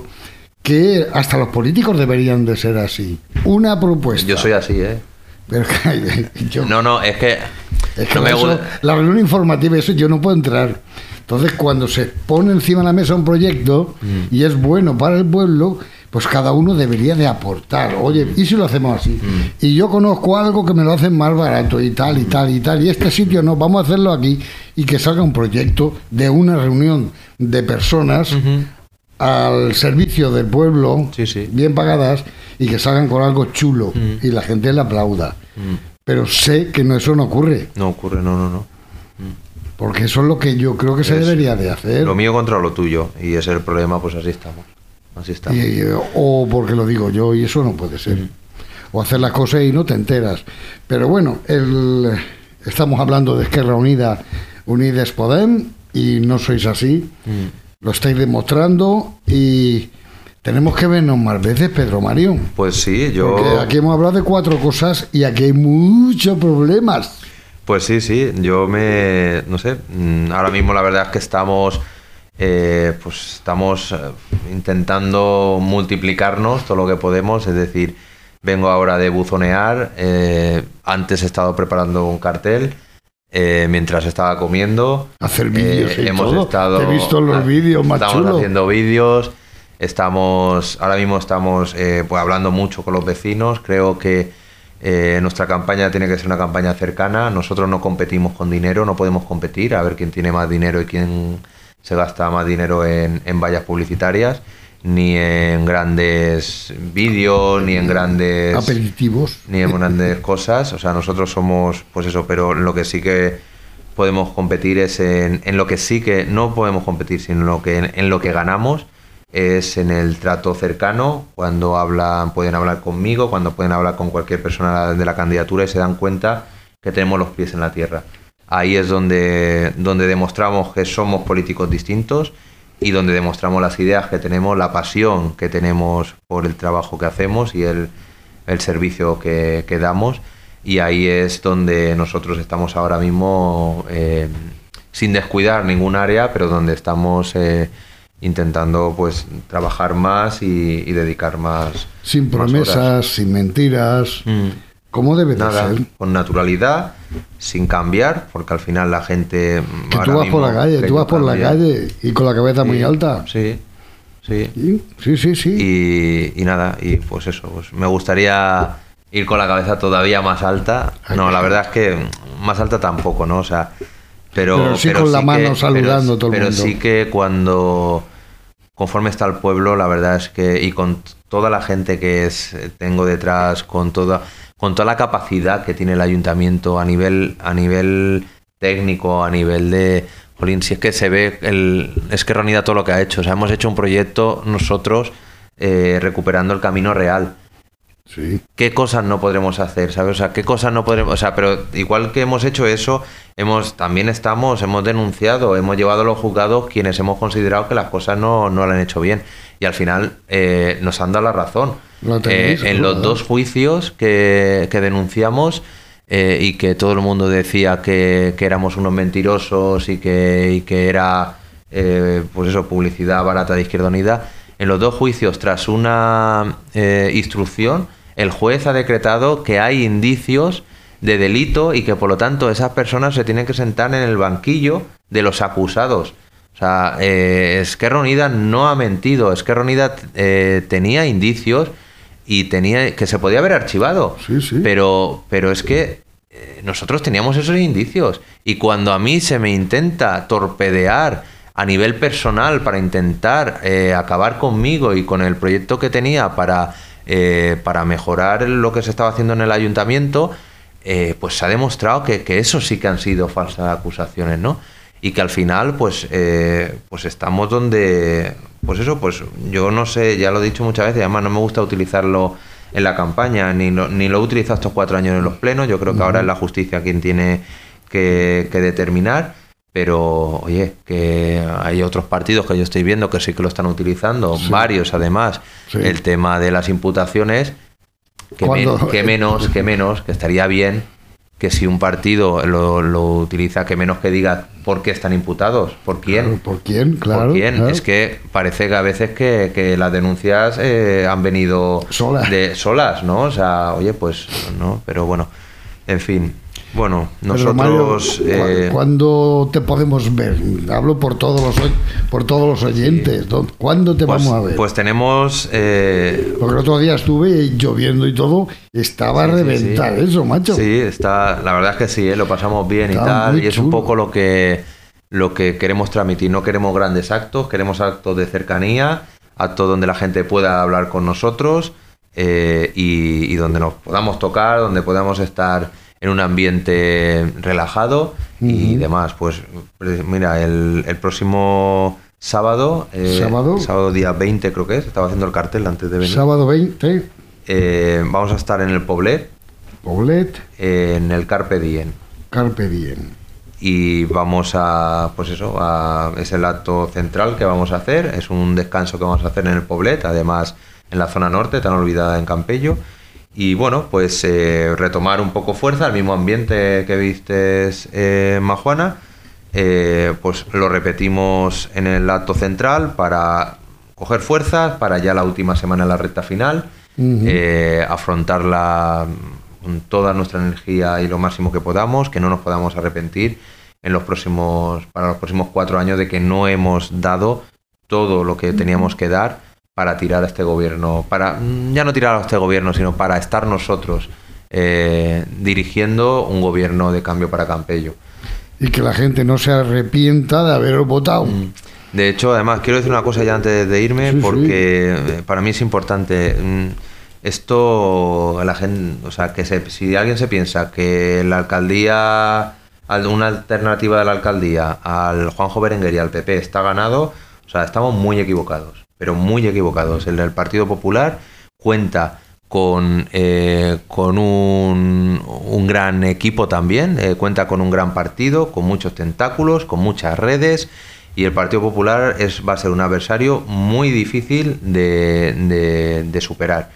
que hasta los políticos deberían de ser así. Una propuesta. Yo soy así, ¿eh? Pero que, yo, no, no, es que... Es que no me eso, gusta. La reunión informativa, eso yo no puedo entrar. Entonces, cuando se pone encima de la mesa un proyecto mm. y es bueno para el pueblo, pues cada uno debería de aportar. Oye, ¿y si lo hacemos así? Mm. Y yo conozco algo que me lo hacen más barato y tal, y tal, y tal. Y este sitio no, vamos a hacerlo aquí. Y que salga un proyecto de una reunión de personas... Uh-huh. al servicio del pueblo, sí, sí. bien pagadas, y que salgan con algo chulo mm. y la gente le aplauda. Mm. Pero sé que no, eso no ocurre. No ocurre, no, no, no. Mm. Porque eso es lo que yo creo que se es debería de hacer. Lo mío contra lo tuyo, y ese es el problema, pues así estamos. Así estamos. Y, o porque lo digo yo, y eso no puede ser. Mm. O hacer las cosas y no te enteras. Pero bueno, el, estamos hablando de Esquerra Unida, Unides Podem, y no sois así. Mm. Lo estáis demostrando y tenemos que vernos más veces, Pedro Mario. Pues sí, yo... Porque aquí hemos hablado de cuatro cosas y aquí hay muchos problemas. Pues sí, sí, yo me... no sé, ahora mismo la verdad es que estamos... Eh, pues estamos intentando multiplicarnos todo lo que podemos, es decir, vengo ahora de buzonear, eh, antes he estado preparando un cartel... Eh, mientras estaba comiendo, hacer vídeos eh, y hemos todo. estado, Te he visto los vídeos más estamos chulos. haciendo vídeos, estamos ahora mismo estamos eh, pues hablando mucho con los vecinos. Creo que eh, nuestra campaña tiene que ser una campaña cercana. Nosotros no competimos con dinero, no podemos competir a ver quién tiene más dinero y quién se gasta más dinero en, en vallas publicitarias, ni en grandes vídeos, ni en grandes aperitivos, ni en grandes cosas. O sea, nosotros somos, pues eso, pero lo que sí que podemos competir es en, en lo que sí que no podemos competir, sino en lo que en, en lo que ganamos es en el trato cercano, cuando hablan, pueden hablar conmigo, cuando pueden hablar con cualquier persona de la candidatura y se dan cuenta que tenemos los pies en la tierra. Ahí es donde, donde demostramos que somos políticos distintos y donde demostramos las ideas que tenemos, la pasión que tenemos por el trabajo que hacemos y el, el servicio que, que damos. Y ahí es donde nosotros estamos ahora mismo, eh, sin descuidar ningún área, pero donde estamos eh, intentando pues trabajar más y, y dedicar más. Sin promesas, más sin mentiras, mm. como debe de Nada, ser. Con naturalidad, sin cambiar, porque al final la gente... Que tú vas por la calle, tú vas por la calle y con la cabeza sí, muy alta. Sí, sí. Sí, sí, sí. Y, y nada, y pues eso, pues me gustaría ir con la cabeza todavía más alta. No, la verdad es que más alta tampoco, ¿no? O sea, pero... Pero sí pero con sí la mano que, saludando pero, todo el pero mundo. Pero sí que cuando... Conforme está el pueblo, la verdad es que... Y con toda la gente que es, tengo detrás, con toda... con toda la capacidad que tiene el ayuntamiento a nivel a nivel técnico, a nivel de... Jolín, si es que se ve el Esquerra Unida todo lo que ha hecho. O sea, hemos hecho un proyecto nosotros eh, recuperando el camino real. Sí. ¿Qué cosas no podremos hacer? ¿Sabes? O sea, ¿qué cosas no podremos...? O sea, pero igual que hemos hecho eso, hemos también estamos, hemos denunciado, hemos llevado a los juzgados quienes hemos considerado que las cosas no, no lo han hecho bien. Y al final eh, nos han dado la razón. Tenéis, eh, en los dos juicios que, que denunciamos eh, y que todo el mundo decía que, que éramos unos mentirosos y que, y que era eh, pues eso, publicidad barata de Izquierda Unida, en los dos juicios, tras una eh, instrucción, el juez ha decretado que hay indicios de delito y que por lo tanto esas personas se tienen que sentar en el banquillo de los acusados. O sea, eh, Esquerra Unida no ha mentido. Esquerra Unida eh, tenía indicios y tenía que se podía haber archivado. Sí, sí. Pero, pero es que eh, nosotros teníamos esos indicios. Y cuando a mí se me intenta torpedear a nivel personal para intentar eh, acabar conmigo y con el proyecto que tenía para, eh, para mejorar lo que se estaba haciendo en el ayuntamiento, eh, pues se ha demostrado que, que eso sí que han sido falsas acusaciones, ¿no? Y que al final, pues, eh, pues estamos donde, pues eso, pues yo no sé, ya lo he dicho muchas veces, además no me gusta utilizarlo en la campaña, ni lo, ni lo he utilizado estos cuatro años en los plenos. Yo creo que ahora es la justicia quien tiene que, que determinar, pero oye, que hay otros partidos que yo estoy viendo que sí que lo están utilizando, sí. varios además, sí. el tema de las imputaciones, que, men, que menos, que menos, que estaría bien que si un partido lo, lo utiliza, que menos que diga por qué están imputados, por quién. Claro, ¿por quién? Claro. ¿Por quién? Claro. Es que parece que a veces que, que las denuncias eh, han venido solas. De, solas, ¿no? O sea, oye, pues no, pero bueno, en fin. Bueno, nosotros... Mario, eh, ¿cuándo te podemos ver? Hablo por todos los por todos los oyentes. Sí. ¿Cuándo te pues, vamos a ver? Pues tenemos... Eh... Porque el otro día estuve lloviendo y todo, estaba sí, a reventar sí, sí. eso, macho. Sí, está, la verdad es que sí, ¿eh? Lo pasamos bien está y tal, y es chulo. Un poco lo que, lo que queremos transmitir. No queremos grandes actos, queremos actos de cercanía, actos donde la gente pueda hablar con nosotros eh, y, y donde nos podamos tocar, donde podamos estar en un ambiente relajado uh-huh. y demás. Pues mira, el, el próximo sábado, eh, ¿Sábado? sábado día veinte creo que es, estaba haciendo el cartel antes de venir. Sábado veinte. Eh, vamos a estar en el Poblet. Poblet. Eh, en el Carpe Diem. Carpe Diem. Y vamos a, pues eso, a, es el acto central que vamos a hacer, es un descanso que vamos a hacer en el Poblet, además en la zona norte, tan olvidada en Campello. Y bueno, pues eh, retomar un poco fuerza, el mismo ambiente que viste eh, en Majuana, eh, pues lo repetimos en el acto central para coger fuerzas, para ya la última semana, la recta final, uh-huh. eh, afrontarla con toda nuestra energía y lo máximo que podamos, que no nos podamos arrepentir en los próximos, para los próximos cuatro años de que no hemos dado todo lo que teníamos que dar para tirar a este gobierno, para ya no tirar a este gobierno, sino para estar nosotros eh, dirigiendo un gobierno de cambio para Campello. Y que la gente no se arrepienta de haber votado. De hecho, además, quiero decir una cosa ya antes de irme, sí, porque sí. para mí es importante. Esto, la gente, o sea, que se, si alguien se piensa que la alcaldía, una alternativa de la alcaldía al Juanjo Berenguer y al P P está ganado, o sea, estamos muy equivocados. Pero muy equivocados. El del Partido Popular cuenta con, eh, con un, un gran equipo también, eh, cuenta con un gran partido, con muchos tentáculos, con muchas redes, y el Partido Popular es, va a ser un adversario muy difícil de, de, de superar.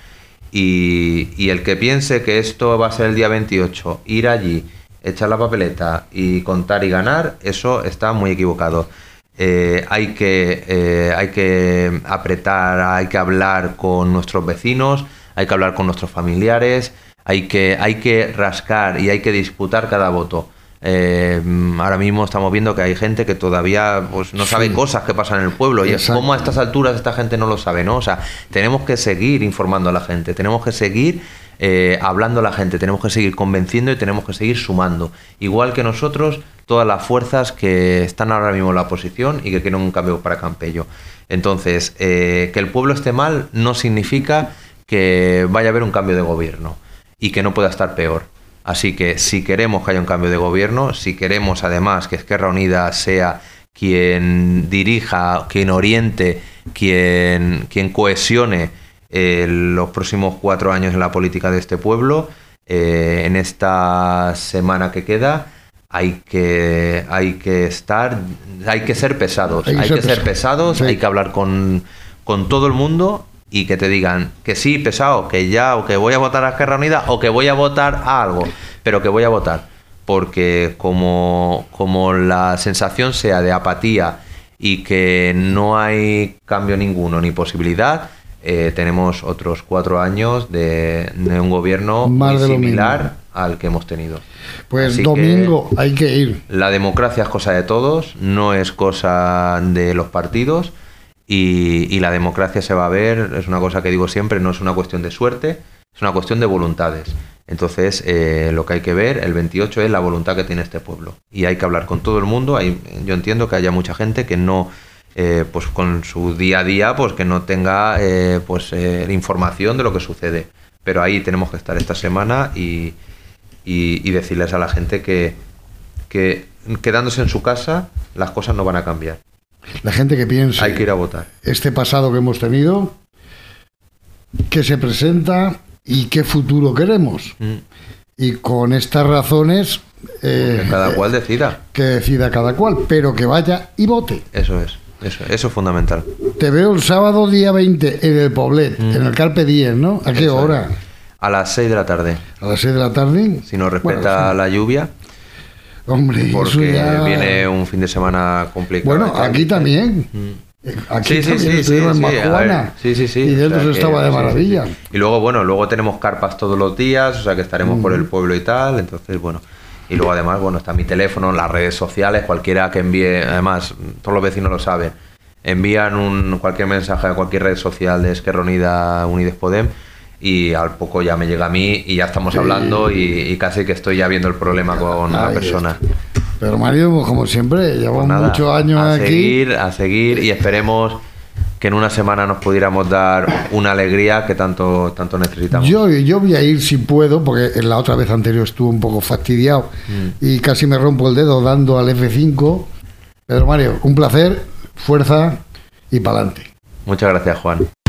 Y, y el que piense que esto va a ser el día veintiocho, ir allí, echar la papeleta y contar y ganar, eso está muy equivocado. Eh, hay que eh, hay que apretar, hay que hablar con nuestros vecinos, hay que hablar con nuestros familiares, hay que hay que rascar y hay que disputar cada voto. Eh, ahora mismo estamos viendo que hay gente que todavía pues no sabe sí. cosas que pasan en el pueblo. Y es como a estas alturas esta gente no lo sabe, ¿no? O sea, tenemos que seguir informando a la gente, tenemos que seguir eh, hablando a la gente, tenemos que seguir convenciendo y tenemos que seguir sumando. Igual que nosotros, todas las fuerzas que están ahora mismo en la oposición y que quieren un cambio para Campello. Entonces, eh, que el pueblo esté mal no significa que vaya a haber un cambio de gobierno y que no pueda estar peor. Así que si queremos que haya un cambio de gobierno, si queremos además que Esquerra Unida sea quien dirija, quien oriente, quien, quien cohesione eh, los próximos cuatro años en la política de este pueblo, eh, en esta semana que queda, hay que hay que estar, hay que ser pesados, hay que, hay ser, que ser pesados, sí. hay que hablar con, con todo el mundo y que te digan que sí, pesado, que ya, o que voy a votar a Esquerra Unida, o que voy a votar a algo, pero que voy a votar, porque como, como la sensación sea de apatía y que no hay cambio ninguno ni posibilidad, eh, tenemos otros cuatro años de, de un gobierno muy similar al que hemos tenido. Pues así domingo que hay que ir. La democracia es cosa de todos, no es cosa de los partidos. Y, y la democracia se va a ver, es una cosa que digo siempre, no es una cuestión de suerte, es una cuestión de voluntades. Entonces, eh, lo que hay que ver, el veintiocho, es la voluntad que tiene este pueblo. Y hay que hablar con todo el mundo. Hay, yo entiendo que haya mucha gente que no, eh, pues con su día a día, pues que no tenga eh, pues eh, información de lo que sucede. Pero ahí tenemos que estar esta semana y, y, y decirles a la gente que, que quedándose en su casa, las cosas no van a cambiar. La gente que piensa... Hay que ir a votar. Este pasado que hemos tenido, qué se presenta y qué futuro queremos. Mm. Y con estas razones... Eh, que cada cual decida. Que decida cada cual, pero que vaya y vote. Eso es, eso, eso es fundamental. Te veo el sábado día veinte en el Poblet, mm. en el Carpe Diem, ¿no? ¿A qué eso hora? Es. A las seis de la tarde. ¿A las seis de la tarde? Si nos respeta bueno, sí. la lluvia. Hombre, porque ya... viene un fin de semana complicado. Bueno, aquí también. Mm. Aquí sí, sí, también sí, estuvimos sí, en sí, Majuana, sí, sí, sí. y dentro o sea se estaba que, de maravilla. Sí, sí, sí. Y luego, bueno, luego tenemos carpas todos los días, o sea que estaremos mm. por el pueblo y tal, entonces, bueno. Y luego además, bueno, está mi teléfono, las redes sociales, cualquiera que envíe, además, todos los vecinos lo saben, envían un cualquier mensaje a cualquier red social de Esquerra Unida, Unides Podem, y al poco ya me llega a mí y ya estamos sí. hablando y, y casi que estoy ya viendo el problema con Ay, la persona. Esto. Pero Mario, como siempre, llevamos pues muchos años a aquí. A seguir, a seguir y esperemos que en una semana nos pudiéramos dar una alegría que tanto, tanto necesitamos. Yo, yo voy a ir si puedo, porque en la otra vez anterior estuve un poco fastidiado mm. y casi me rompo el dedo dando al F cinco. Pero Mario, un placer, fuerza y pa'lante. Muchas gracias, Juan.